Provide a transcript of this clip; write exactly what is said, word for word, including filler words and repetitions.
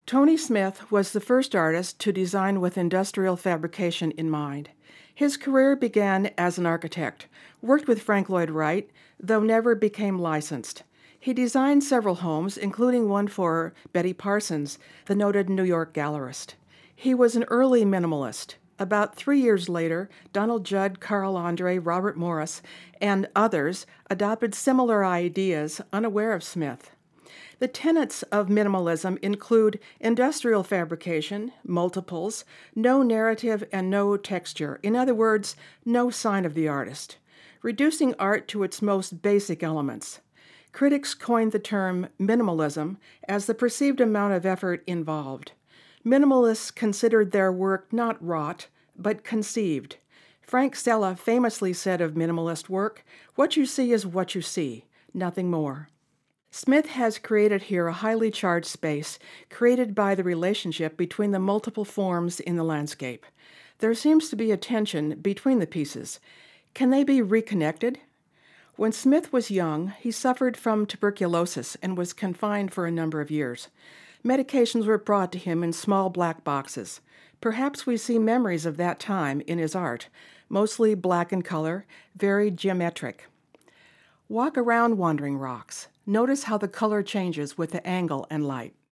Tony Smith was the first artist to design with industrial fabrication in mind. His career began as an architect, worked with Frank Lloyd Wright, though never became licensed. He designed several homes, including one for Betty Parsons, the noted New York gallerist. He was an early minimalist. About three years later, Donald Judd, Carl Andre, Robert Morris, and others adopted similar ideas, unaware of Smith. The tenets of minimalism include industrial fabrication, multiples, no narrative, and no texture. In other words, no sign of the artist. Reducing art to its most basic elements. Critics coined the term minimalism as the perceived amount of effort involved. Minimalists considered their work not wrought, but conceived. Frank Stella famously said of minimalist work, "What you see is what you see, nothing more." Smith has created here a highly charged space created by the relationship between the multiple forms in the landscape. There seems to be a tension between the pieces. Can they be reconnected? When Smith was young, he suffered from tuberculosis and was confined for a number of years. Medications were brought to him in small black boxes. Perhaps we see memories of that time in his art, mostly black in color, very geometric. Walk around Wandering Rocks. Notice how the color changes with the angle and light.